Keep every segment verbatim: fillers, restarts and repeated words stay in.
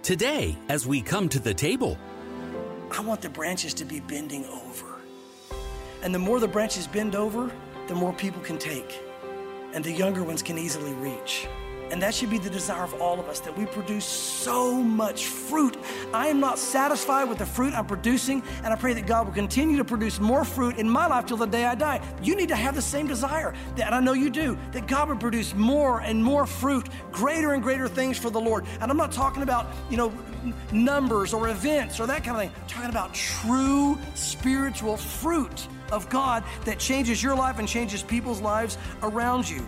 Today, as we come to the table, I want the branches to be bending over. And the more the branches bend over, the more people can take. And the younger ones can easily reach. And that should be the desire of all of us, that we produce so much fruit. I am not satisfied with the fruit I'm producing, and I pray that God will continue to produce more fruit in my life till the day I die. You need to have the same desire, that, and I know you do, that God would produce more and more fruit, greater and greater things for the Lord. And I'm not talking about, you know, numbers or events or that kind of thing. I'm talking about true spiritual fruit of God that changes your life and changes people's lives around you.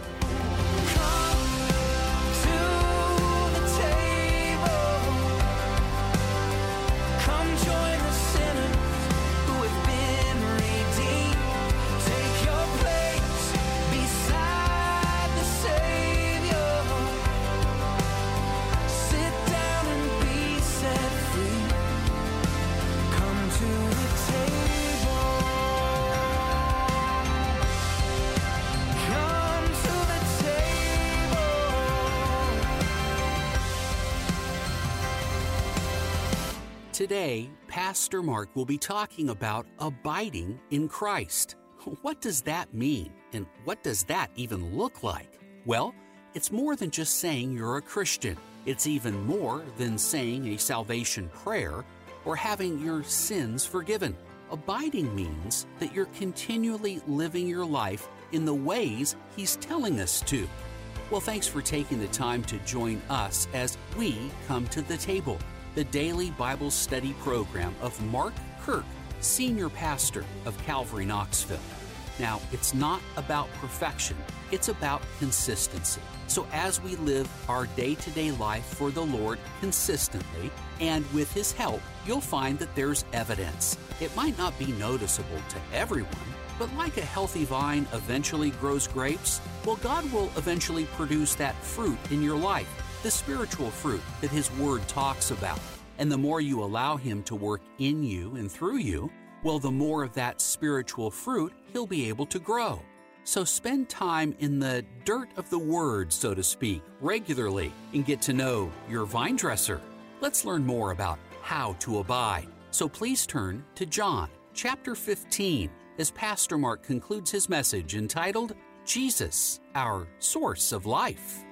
Today, Pastor Mark will be talking about abiding in Christ. What does that mean? And what does that even look like? Well, it's more than just saying you're a Christian. It's even more than saying a salvation prayer or having your sins forgiven. Abiding means that you're continually living your life in the ways He's telling us to. Well, thanks for taking the time to join us as we come to the table, the daily Bible study program of Mark Kirk, Senior Pastor of Calvary Knoxville. Now, it's not about perfection, it's about consistency. So as we live our day-to-day life for the Lord consistently, and with His help, you'll find that there's evidence. It might not be noticeable to everyone, but like a healthy vine eventually grows grapes, well, God will eventually produce that fruit in your life, the spiritual fruit that His Word talks about. And the more you allow Him to work in you and through you, well, the more of that spiritual fruit He'll be able to grow. So spend time in the dirt of the Word, so to speak, regularly, and get to know your vine dresser. Let's learn more about how to abide. So please turn to John chapter fifteen as Pastor Mark concludes his message entitled, Jesus, Our Source of Life.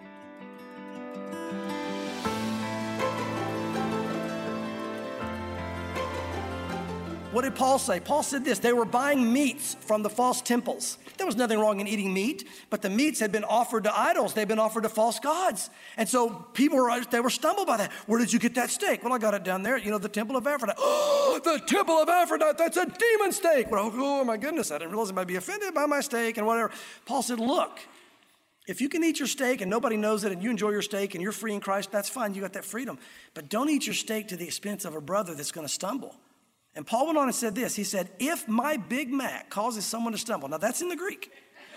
What did Paul say? Paul said this: they were buying meats from the false temples. There was nothing wrong in eating meat, but the meats had been offered to idols. They'd been offered to false gods. And so people were, they were stumbled by that. Where did you get that steak? Well, I got it down there, you know, the temple of Aphrodite. Oh, the temple of Aphrodite, that's a demon steak. Well, oh my goodness, I didn't realize I might be offended by my steak and whatever. Paul said, look, if you can eat your steak and nobody knows it and you enjoy your steak and you're free in Christ, that's fine, you got that freedom. But don't eat your steak to the expense of a brother that's going to stumble. And Paul went on and said this. He said, if my Big Mac causes someone to stumble, now that's in the Greek.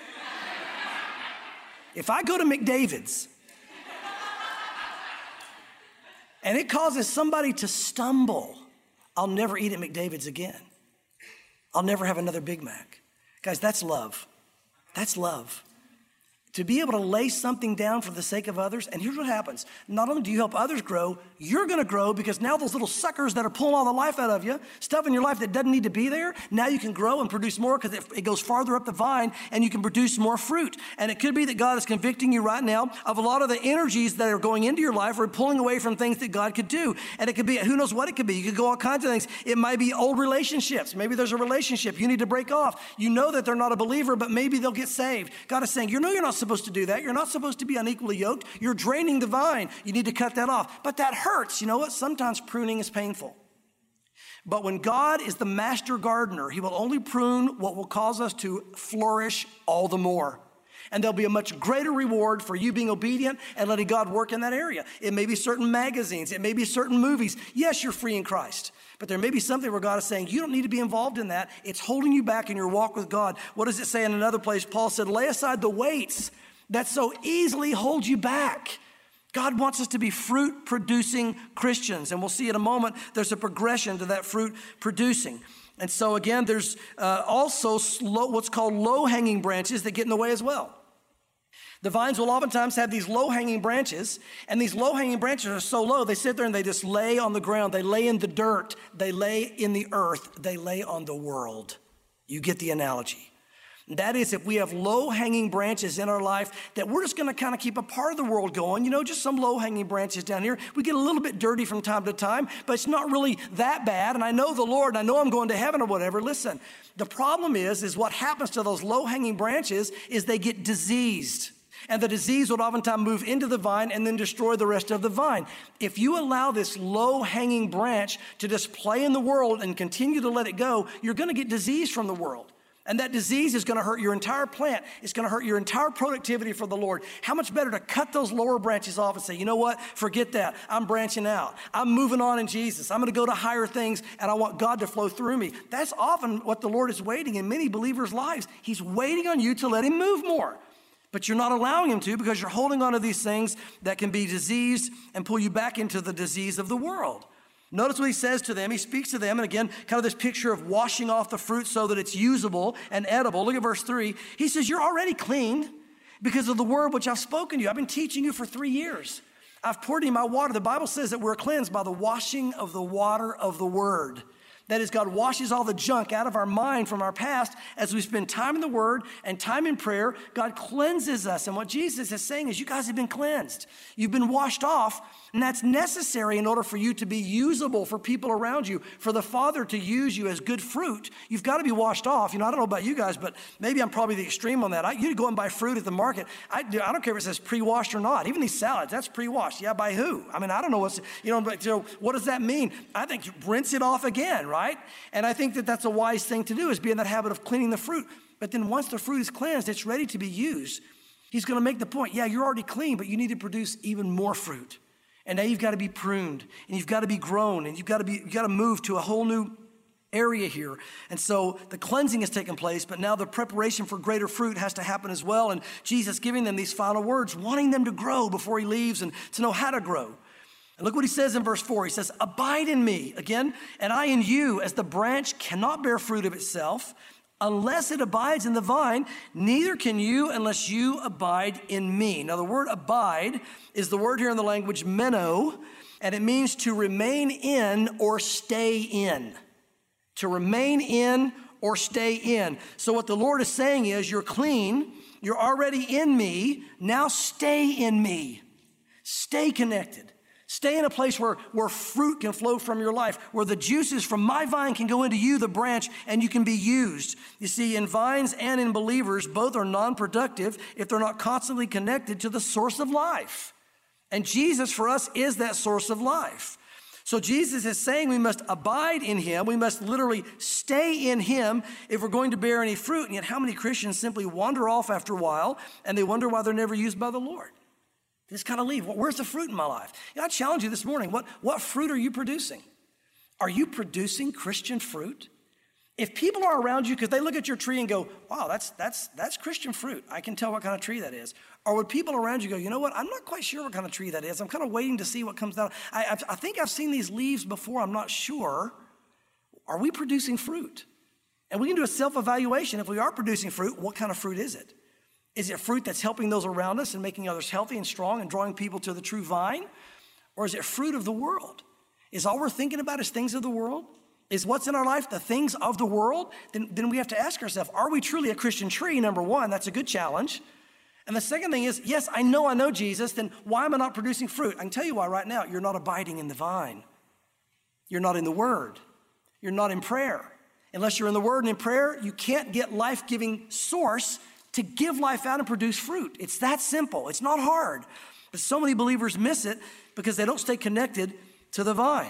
If I go to McDavid's and it causes somebody to stumble, I'll never eat at McDavid's again. I'll never have another Big Mac. Guys, that's love. That's love. To be able to lay something down for the sake of others. And here's what happens. Not only do you help others grow, you're going to grow because now those little suckers that are pulling all the life out of you, stuff in your life that doesn't need to be there, now you can grow and produce more because it, it goes farther up the vine and you can produce more fruit. And it could be that God is convicting you right now of a lot of the energies that are going into your life or pulling away from things that God could do. And it could be, who knows what it could be. You could go all kinds of things. It might be old relationships. Maybe there's a relationship you need to break off. You know that they're not a believer, but maybe they'll get saved. God is saying, you know you're not supposed to do that. You're not supposed to be unequally yoked. You're draining the vine. You need to cut that off. But that hurts. You know what? Sometimes pruning is painful. But when God is the master gardener, He will only prune what will cause us to flourish all the more. And there'll be a much greater reward for you being obedient and letting God work in that area. It may be certain magazines. It may be certain movies. Yes, you're free in Christ. But there may be something where God is saying, you don't need to be involved in that. It's holding you back in your walk with God. What does it say in another place? Paul said, lay aside the weights that so easily hold you back. God wants us to be fruit-producing Christians. And we'll see in a moment, there's a progression to that fruit-producing. And so again, there's uh, also slow, what's called low-hanging branches that get in the way as well. The vines will oftentimes have these low-hanging branches, and these low-hanging branches are so low, they sit there and they just lay on the ground. They lay in the dirt. They lay in the earth. They lay on the world. You get the analogy. That is, if we have low-hanging branches in our life, that we're just going to kind of keep a part of the world going, you know, just some low-hanging branches down here. We get a little bit dirty from time to time, but it's not really that bad. And I know the Lord, and I know I'm going to heaven or whatever. Listen, the problem is, is what happens to those low-hanging branches is they get diseased. And the disease would oftentimes move into the vine and then destroy the rest of the vine. If you allow this low-hanging branch to just play in the world and continue to let it go, you're going to get disease from the world. And that disease is going to hurt your entire plant. It's going to hurt your entire productivity for the Lord. How much better to cut those lower branches off and say, you know what? Forget that. I'm branching out. I'm moving on in Jesus. I'm going to go to higher things, and I want God to flow through me. That's often what the Lord is waiting in many believers' lives. He's waiting on you to let him move more. But you're not allowing him to because you're holding on to these things that can be diseased and pull you back into the disease of the world. Notice what he says to them. He speaks to them, and again, kind of this picture of washing off the fruit so that it's usable and edible. Look at verse three. He says, you're already clean because of the word which I've spoken to you. I've been teaching you for three years. I've poured in my water. The Bible says that we're cleansed by the washing of the water of the word. That is, God washes all the junk out of our mind from our past as we spend time in the Word and time in prayer. God cleanses us. And what Jesus is saying is you guys have been cleansed. You've been washed off, and that's necessary in order for you to be usable for people around you, for the Father to use you as good fruit. You've got to be washed off. You know, I don't know about you guys, but maybe I'm probably the extreme on that. I, you go and buy fruit at the market. I, I don't care if it says pre-washed or not. Even these salads, that's pre-washed. Yeah, by who? I mean, I don't know what's, you know, but so what does that mean? I think you rinse it off again, right? Right? And I think that that's a wise thing to do, is be in that habit of cleaning the fruit. But then once the fruit is cleansed, it's ready to be used. He's going to make the point, yeah, you're already clean, but you need to produce even more fruit. And now you've got to be pruned, and you've got to be grown, and you've got to be, you've got to move to a whole new area here. And so the cleansing has taken place, but now the preparation for greater fruit has to happen as well. And Jesus giving them these final words, wanting them to grow before he leaves and to know how to grow. And look what he says in verse four. He says, abide in me, again, and I in you, as the branch cannot bear fruit of itself unless it abides in the vine, neither can you unless you abide in me. Now, the word abide is the word here in the language meno, and it means to remain in or stay in. To remain in or stay in. So what the Lord is saying is, you're clean, you're already in me, now stay in me. Stay connected. Stay in a place where, where fruit can flow from your life, where the juices from my vine can go into you, the branch, and you can be used. You see, in vines and in believers, both are non-productive if they're not constantly connected to the source of life. And Jesus, for us, is that source of life. So Jesus is saying we must abide in him. We must literally stay in him if we're going to bear any fruit. And yet how many Christians simply wander off after a while, and they wonder why they're never used by the Lord? They just kind of leave. Well, where's the fruit in my life? You know, I challenge you this morning. What, what fruit are you producing? Are you producing Christian fruit? If people are around you because they look at your tree and go, wow, that's, that's, that's Christian fruit. I can tell what kind of tree that is. Or would people around you go, you know what? I'm not quite sure what kind of tree that is. I'm kind of waiting to see what comes down. I, I, I think I've seen these leaves before. I'm not sure. Are we producing fruit? And we can do a self-evaluation. If we are producing fruit, what kind of fruit is it? Is it fruit that's helping those around us and making others healthy and strong and drawing people to the true vine? Or is it fruit of the world? Is all we're thinking about is things of the world? Is what's in our life the things of the world? Then, then we have to ask ourselves, are we truly a Christian tree? Number one, that's a good challenge. And the second thing is, yes, I know I know Jesus, then why am I not producing fruit? I can tell you why right now. You're not abiding in the vine. You're not in the Word. You're not in prayer. Unless you're in the Word and in prayer, you can't get life-giving source to give life out and produce fruit. It's that simple. It's not hard. But so many believers miss it because they don't stay connected to the vine.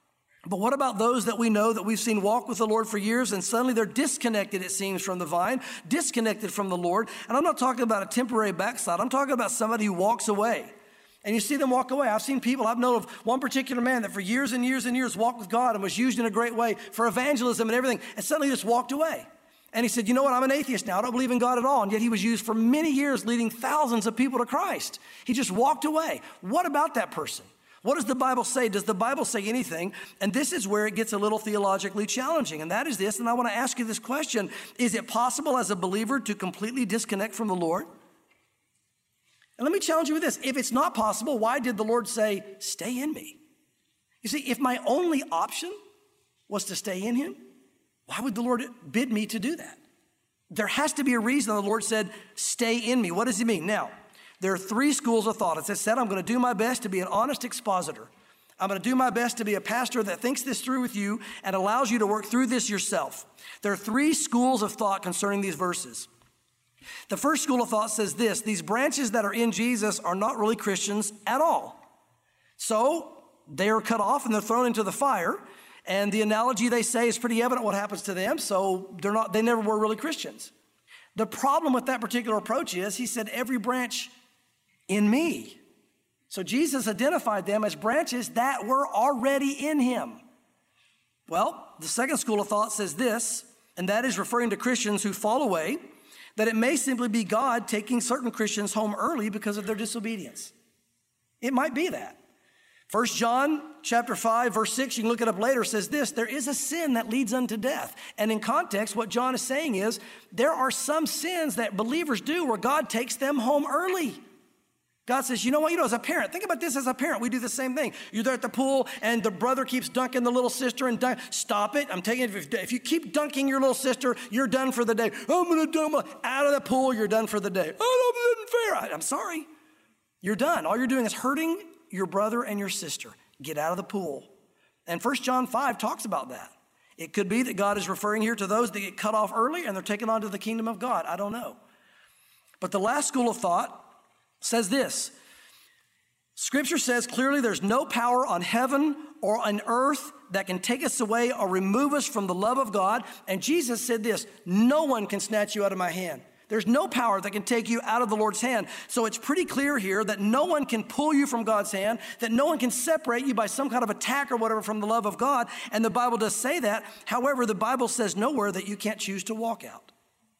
But what about those that we know that we've seen walk with the Lord for years and suddenly they're disconnected, it seems, from the vine, disconnected from the Lord? And I'm not talking about a temporary backslide. I'm talking about somebody who walks away. And you see them walk away. I've seen people, I've known of one particular man that for years and years and years walked with God and was used in a great way for evangelism and everything, and suddenly just walked away. And he said, you know what, I'm an atheist now. I don't believe in God at all. And yet he was used for many years leading thousands of people to Christ. He just walked away. What about that person? What does the Bible say? Does the Bible say anything? And this is where it gets a little theologically challenging. And that is this, and I want to ask you this question. Is it possible as a believer to completely disconnect from the Lord? And let me challenge you with this. If it's not possible, why did the Lord say, stay in me? You see, if my only option was to stay in him, why would the Lord bid me to do that? There has to be a reason the Lord said, stay in me. What does he mean? Now, there are three schools of thought. As I said, I'm going to do my best to be an honest expositor. I'm going to do my best to be a pastor that thinks this through with you and allows you to work through this yourself. There are three schools of thought concerning these verses. The first school of thought says this: these branches that are in Jesus are not really Christians at all. So they are cut off and they're thrown into the fire. And the analogy they say is pretty evident what happens to them. So they're not, they never were really Christians. The problem with that particular approach is he said, every branch in me. So Jesus identified them as branches that were already in him. Well, the second school of thought says this, and that is referring to Christians who fall away, that it may simply be God taking certain Christians home early because of their disobedience. It might be that. First John chapter five, verse six, you can look it up later, says this: there is a sin that leads unto death. And in context, what John is saying is there are some sins that believers do where God takes them home early. God says, you know what, you know, as a parent, think about this as a parent. We do the same thing. You're there at the pool and the brother keeps dunking the little sister and dunk. Stop it. I'm taking it. If, if you keep dunking your little sister, you're done for the day. I'm going to dump out of the pool. You're done for the day. Oh, that isn't fair. I'm sorry. You're done. All you're doing is hurting your brother and your sister. Get out of the pool. And First John five talks about that. It could be that God is referring here to those that get cut off early and they're taken on to the kingdom of God. I don't know. But the last school of thought says this: Scripture says clearly there's no power on heaven or on earth that can take us away or remove us from the love of God. And Jesus said this: no one can snatch you out of my hand. There's no power that can take you out of the Lord's hand. So it's pretty clear here that no one can pull you from God's hand, that no one can separate you by some kind of attack or whatever from the love of God. And the Bible does say that. However, the Bible says nowhere that you can't choose to walk out.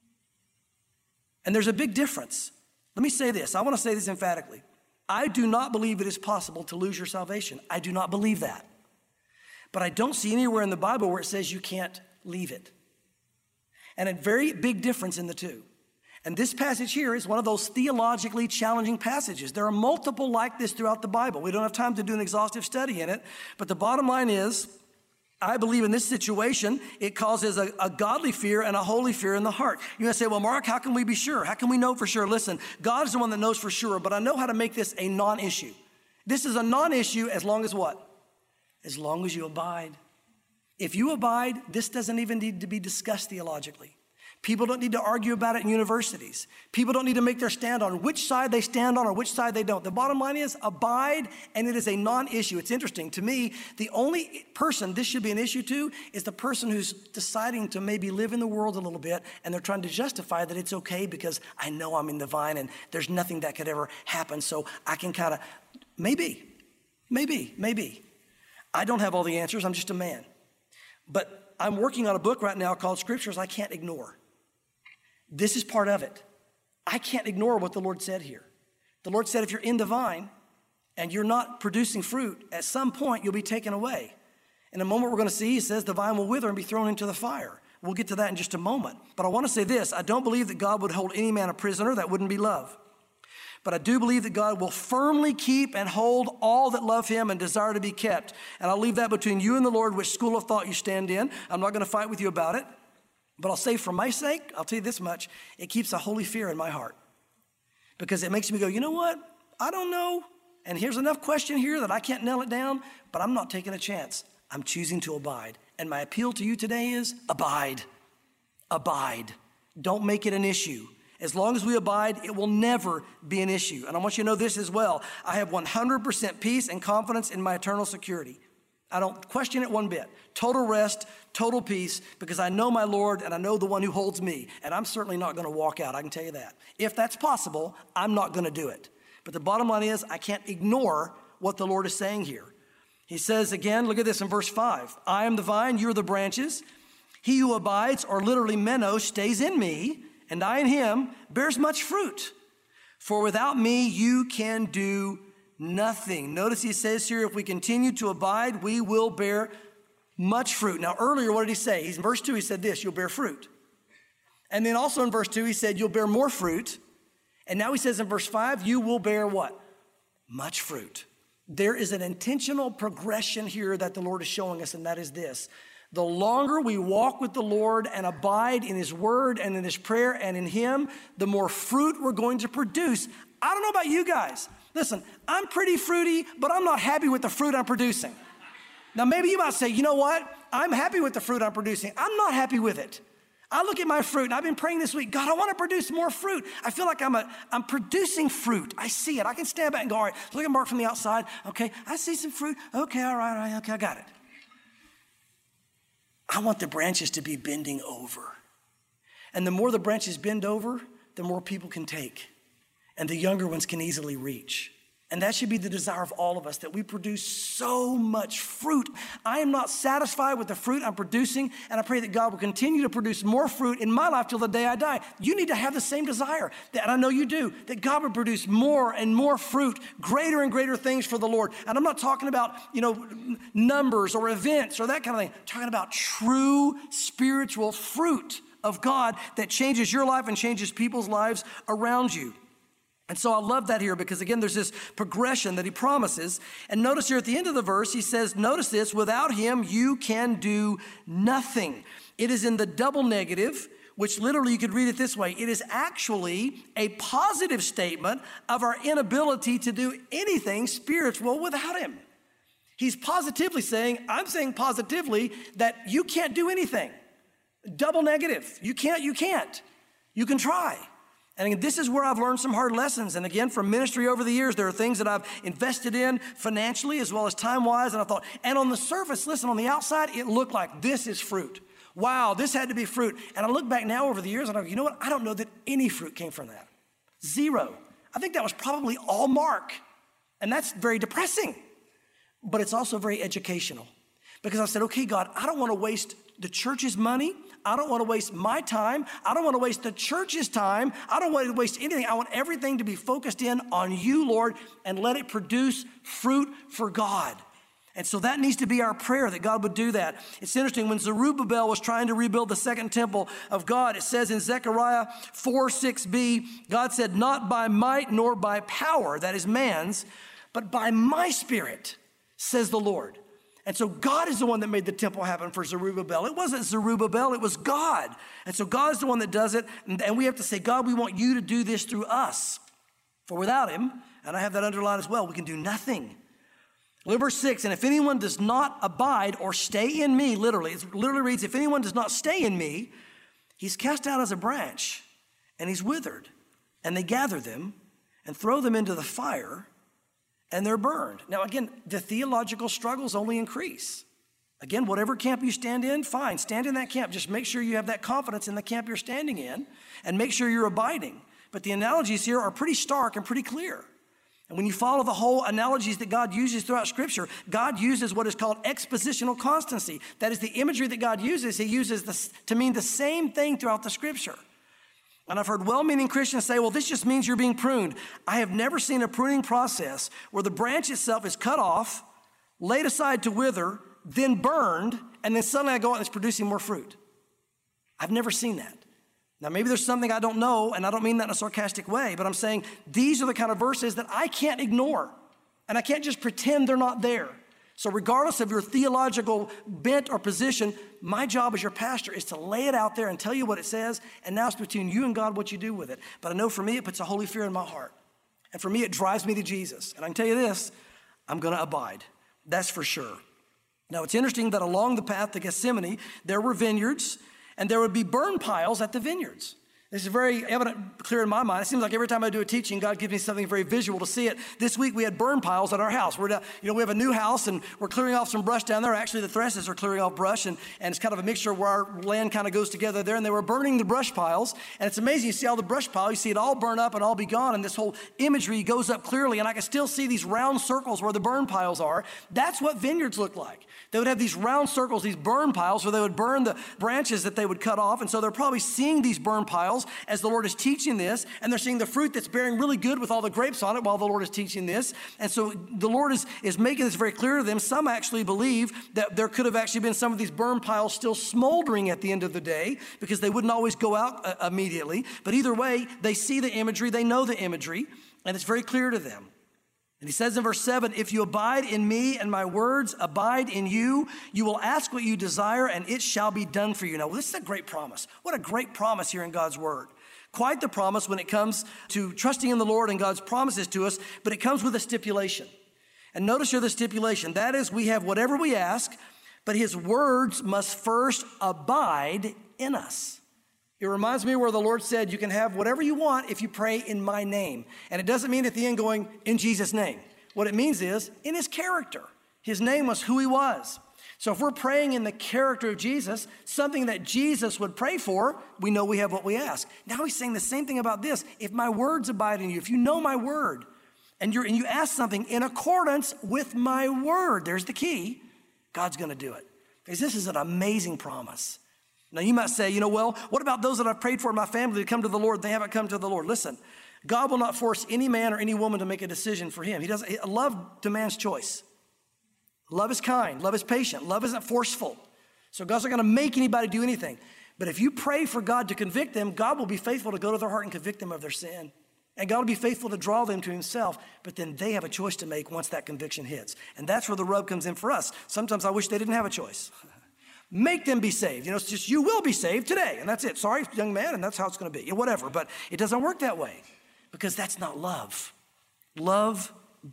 And there's a big difference. Let me say this. I want to say this emphatically. I do not believe it is possible to lose your salvation. I do not believe that. But I don't see anywhere in the Bible where it says you can't leave it. And a very big difference in the two. And this passage here is one of those theologically challenging passages. There are multiple like this throughout the Bible. We don't have time to do an exhaustive study in it. But the bottom line is, I believe in this situation, it causes a, a godly fear and a holy fear in the heart. You're going to say, well, Mark, how can we be sure? How can we know for sure? Listen, God is the one that knows for sure, but I know how to make this a non-issue. This is a non-issue as long as what? As long as you abide. If you abide, this doesn't even need to be discussed theologically. People don't need to argue about it in universities. People don't need to make their stand on which side they stand on or which side they don't. The bottom line is abide, and it is a non-issue. It's interesting to me, the only person this should be an issue to is the person who's deciding to maybe live in the world a little bit, and they're trying to justify that it's okay because I know I'm in the vine and there's nothing that could ever happen, so I can kind of, maybe, maybe, maybe. I don't have all the answers. I'm just a man. But I'm working on a book right now called Scriptures I Can't Ignore. This is part of it. I can't ignore what the Lord said here. The Lord said if you're in the vine and you're not producing fruit, at some point you'll be taken away. In a moment we're going to see, he says the vine will wither and be thrown into the fire. We'll get to that in just a moment. But I want to say this. I don't believe that God would hold any man a prisoner. That wouldn't be love. But I do believe that God will firmly keep and hold all that love him and desire to be kept. And I'll leave that between you and the Lord, which school of thought you stand in. I'm not going to fight with you about it. But I'll say for my sake, I'll tell you this much, it keeps a holy fear in my heart. Because it makes me go, you know what? I don't know. And here's enough question here that I can't nail it down, but I'm not taking a chance. I'm choosing to abide. And my appeal to you today is abide. Abide. Don't make it an issue. As long as we abide, it will never be an issue. And I want you to know this as well. I have one hundred percent peace and confidence in my eternal security. I don't question it one bit. Total rest, total peace, because I know my Lord and I know the one who holds me. And I'm certainly not going to walk out, I can tell you that. If that's possible, I'm not going to do it. But the bottom line is I can't ignore what the Lord is saying here. He says again, look at this in verse five. I am the vine, you're the branches. He who abides, or literally meno, stays in me, and I in him, bears much fruit. For without me, you can do nothing. Notice he says here, if we continue to abide, we will bear much fruit. Now, earlier, what did he say? He's in verse two, he said this, you'll bear fruit. And then also in verse two, he said, you'll bear more fruit. And now he says in verse five, you will bear what? Much fruit. There is an intentional progression here that the Lord is showing us, and that is this. The longer we walk with the Lord and abide in his word and in his prayer and in him, the more fruit we're going to produce. I don't know about you guys. Listen, I'm pretty fruity, but I'm not happy with the fruit I'm producing. Now, maybe you might say, you know what? I'm happy with the fruit I'm producing. I'm not happy with it. I look at my fruit, and I've been praying this week, God, I want to produce more fruit. I feel like I'm a, I'm producing fruit. I see it. I can stand back and go, all right, look at Mark from the outside. Okay, I see some fruit. Okay, all right, all right, okay, I got it. I want the branches to be bending over. And the more the branches bend over, the more people can take. And the younger ones can easily reach. And that should be the desire of all of us, that we produce so much fruit. I am not satisfied with the fruit I'm producing, and I pray that God will continue to produce more fruit in my life till the day I die. You need to have the same desire, that I know you do, that God would produce more and more fruit, greater and greater things for the Lord. And I'm not talking about, you know, numbers or events or that kind of thing. I'm talking about true spiritual fruit of God that changes your life and changes people's lives around you. And so I love that here because, again, there's this progression that he promises. And notice here at the end of the verse, he says, notice this, without him, you can do nothing. It is in the double negative, which literally you could read it this way. It is actually a positive statement of our inability to do anything spiritual without him. He's positively saying, I'm saying positively that you can't do anything. Double negative. You can't, you can't. You can try. And this is where I've learned some hard lessons. And again, from ministry over the years, there are things that I've invested in financially as well as time-wise. And I thought, and on the surface, listen, on the outside, it looked like this is fruit. Wow, this had to be fruit. And I look back now over the years and I go, you know what? I don't know that any fruit came from that. Zero. I think that was probably all Mark. And that's very depressing. But it's also very educational. Because I said, okay, God, I don't want to waste the church's money. I don't want to waste my time. I don't want to waste the church's time. I don't want to waste anything. I want everything to be focused in on you, Lord, and let it produce fruit for God. And so that needs to be our prayer, that God would do that. It's interesting, when Zerubbabel was trying to rebuild the second temple of God, it says in Zechariah four six b, God said, not by might nor by power, that is man's, but by my spirit, says the Lord. And so God is the one that made the temple happen for Zerubbabel. It wasn't Zerubbabel, it was God. And so God is the one that does it. And we have to say, God, we want you to do this through us. For without him, and I have that underlined as well, we can do nothing. Look, verse six, and if anyone does not abide or stay in me, literally, it literally reads, if anyone does not stay in me, he's cast out as a branch and he's withered. And they gather them and throw them into the fire, and they're burned. Now, again, the theological struggles only increase. Again, whatever camp you stand in, fine, stand in that camp. Just make sure you have that confidence in the camp you're standing in and make sure you're abiding. But the analogies here are pretty stark and pretty clear. And when you follow the whole analogies that God uses throughout Scripture, God uses what is called expositional constancy. That is the imagery that God uses. He uses this to mean the same thing throughout the Scripture. And I've heard well-meaning Christians say, well, this just means you're being pruned. I have never seen a pruning process where the branch itself is cut off, laid aside to wither, then burned, and then suddenly I go out and it's producing more fruit. I've never seen that. Now, maybe there's something I don't know, and I don't mean that in a sarcastic way, but I'm saying these are the kind of verses that I can't ignore, and I can't just pretend they're not there. So regardless of your theological bent or position, my job as your pastor is to lay it out there and tell you what it says, and now it's between you and God what you do with it. But I know for me, it puts a holy fear in my heart. And for me, it drives me to Jesus. And I can tell you this, I'm going to abide. That's for sure. Now, it's interesting that along the path to Gethsemane, there were vineyards, and there would be burn piles at the vineyards. This is very evident, clear in my mind. It seems like every time I do a teaching, God gives me something very visual to see it. This week we had burn piles at our house. We're, you know, we have a new house and we're clearing off some brush down there. Actually, the Thresses are clearing off brush, and, and it's kind of a mixture where our land kind of goes together there. And they were burning the brush piles, and it's amazing. You see all the brush pile, you see it all burn up and all be gone, and this whole imagery goes up clearly. And I can still see these round circles where the burn piles are. That's what vineyards look like. They would have these round circles, these burn piles, where they would burn the branches that they would cut off. And so they're probably seeing these burn piles piles as the Lord is teaching this, and they're seeing the fruit that's bearing really good with all the grapes on it while the Lord is teaching this. And so the Lord is, is making this very clear to them. Some actually believe that there could have actually been some of these burn piles still smoldering at the end of the day because they wouldn't always go out uh, immediately. But either way, they see the imagery, they know the imagery, and it's very clear to them. And he says in verse seven, if you abide in me and my words abide in you, you will ask what you desire and it shall be done for you. Now, this is a great promise. What a great promise here in God's word. Quite the promise when it comes to trusting in the Lord and God's promises to us, but it comes with a stipulation. And notice here the stipulation. That is, we have whatever we ask, but his words must first abide in us. It reminds me where the Lord said, you can have whatever you want if you pray in my name. And it doesn't mean at the end going, in Jesus' name. What it means is, in his character. His name was who he was. So if we're praying in the character of Jesus, something that Jesus would pray for, we know we have what we ask. Now he's saying the same thing about this. If my words abide in you, if you know my word, and, you're, and you ask something in accordance with my word, there's the key, God's going to do it. Because this is an amazing promise. Now you might say, you know, well, what about those that I've prayed for in my family to come to the Lord? They haven't come to the Lord. Listen, God will not force any man or any woman to make a decision for him. He doesn't. Love demands choice. Love is kind. Love is patient. Love isn't forceful. So God's not going to make anybody do anything. But if you pray for God to convict them, God will be faithful to go to their heart and convict them of their sin. And God will be faithful to draw them to himself. But then they have a choice to make once that conviction hits. And that's where the rub comes in for us. Sometimes I wish they didn't have a choice. Make them be saved. You know, it's just, you will be saved today. And that's it. Sorry, young man, and that's how it's going to be. Whatever. But it doesn't work that way because that's not love. Love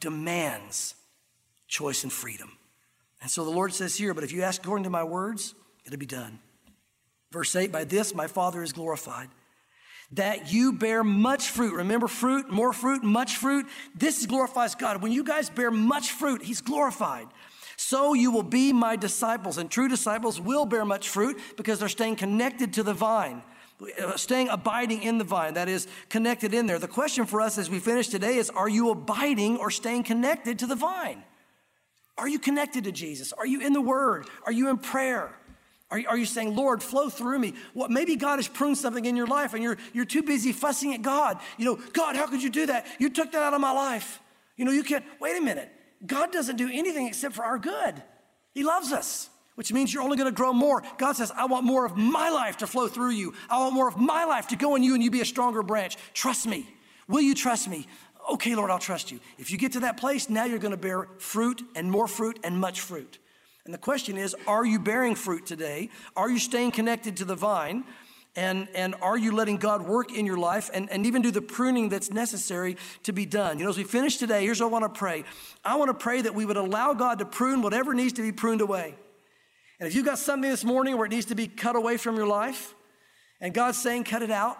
demands choice and freedom. And so the Lord says here, but if you ask according to my words, it'll be done. Verse eight, by this my Father is glorified, that you bear much fruit. Remember fruit, more fruit, much fruit. This glorifies God. When you guys bear much fruit, he's glorified. So you will be my disciples, and true disciples will bear much fruit because they're staying connected to the vine, staying abiding in the vine, that is connected in there. The question for us as we finish today is, are you abiding or staying connected to the vine? Are you connected to Jesus? Are you in the Word? Are you in prayer? Are you, are you saying, Lord, flow through me? What, maybe God has pruned something in your life and you're, you're too busy fussing at God. You know, God, how could you do that? You took that out of my life. You know, you can't, wait a minute. God doesn't do anything except for our good. He loves us, which means you're only going to grow more. God says, I want more of my life to flow through you. I want more of my life to go in you and you be a stronger branch. Trust me. Will you trust me? Okay, Lord, I'll trust you. If you get to that place, now you're going to bear fruit and more fruit and much fruit. And the question is, are you bearing fruit today? Are you staying connected to the vine? And, and are you letting God work in your life and, and even do the pruning that's necessary to be done? You know, as we finish today, here's what I want to pray. I want to pray that we would allow God to prune whatever needs to be pruned away. And if you've got something this morning where it needs to be cut away from your life, and God's saying, cut it out,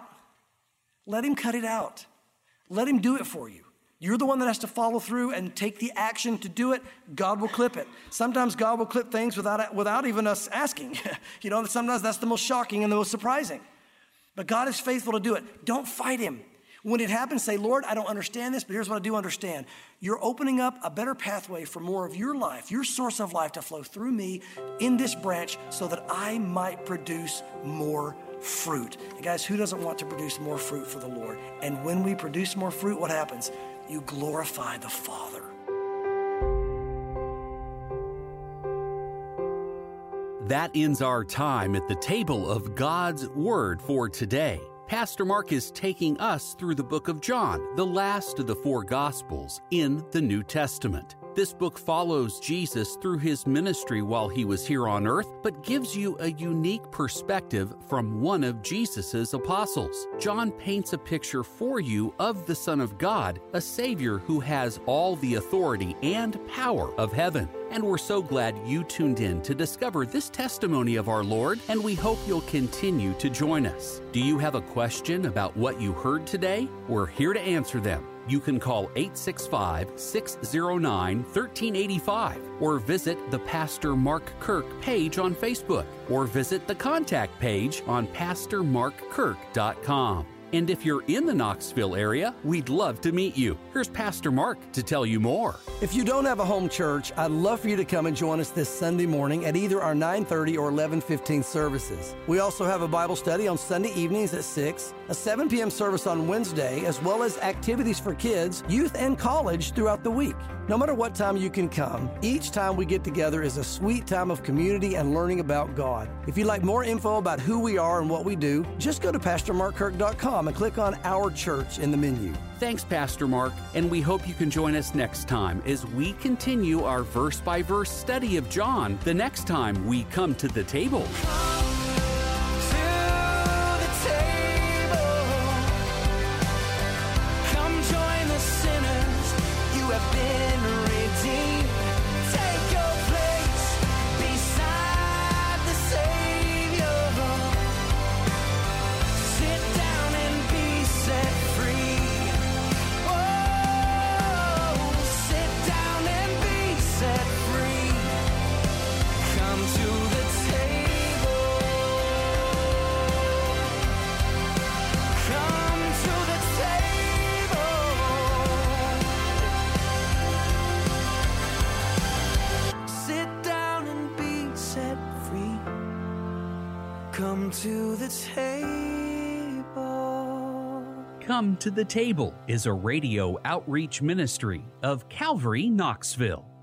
let him cut it out. Let him do it for you. You're the one that has to follow through and take the action to do it. God will clip it. Sometimes God will clip things without, without even us asking. You know, sometimes that's the most shocking and the most surprising. But God is faithful to do it. Don't fight him. When it happens, say, Lord, I don't understand this, but here's what I do understand. You're opening up a better pathway for more of your life, your source of life to flow through me in this branch so that I might produce more fruit. And guys, who doesn't want to produce more fruit for the Lord? And when we produce more fruit, what happens? You glorify the Father. That ends our time at the table of God's Word for today. Pastor Mark is taking us through the book of John, the last of the four Gospels in the New Testament. This book follows Jesus through his ministry while he was here on earth, but gives you a unique perspective from one of Jesus's apostles. John paints a picture for you of the Son of God, a Savior who has all the authority and power of heaven. And we're so glad you tuned in to discover this testimony of our Lord, and we hope you'll continue to join us. Do you have a question about what you heard today? We're here to answer them. You can call eight six five, six zero nine, one three eight five or visit the Pastor Mark Kirk page on Facebook or visit the contact page on pastor mark kirk dot com. And if you're in the Knoxville area, we'd love to meet you. Here's Pastor Mark to tell you more. If you don't have a home church, I'd love for you to come and join us this Sunday morning at either our nine thirty or eleven fifteen services. We also have a Bible study on Sunday evenings at six. a seven p.m. service on Wednesday, as well as activities for kids, youth, and college throughout the week. No matter what time you can come, each time we get together is a sweet time of community and learning about God. If you'd like more info about who we are and what we do, just go to pastor mark kirk dot com and click on Our Church in the menu. Thanks, Pastor Mark, and we hope you can join us next time as we continue our verse-by-verse study of John the next time we come to the table. Come to the table. Come to the Table is a radio outreach ministry of Calvary Knoxville.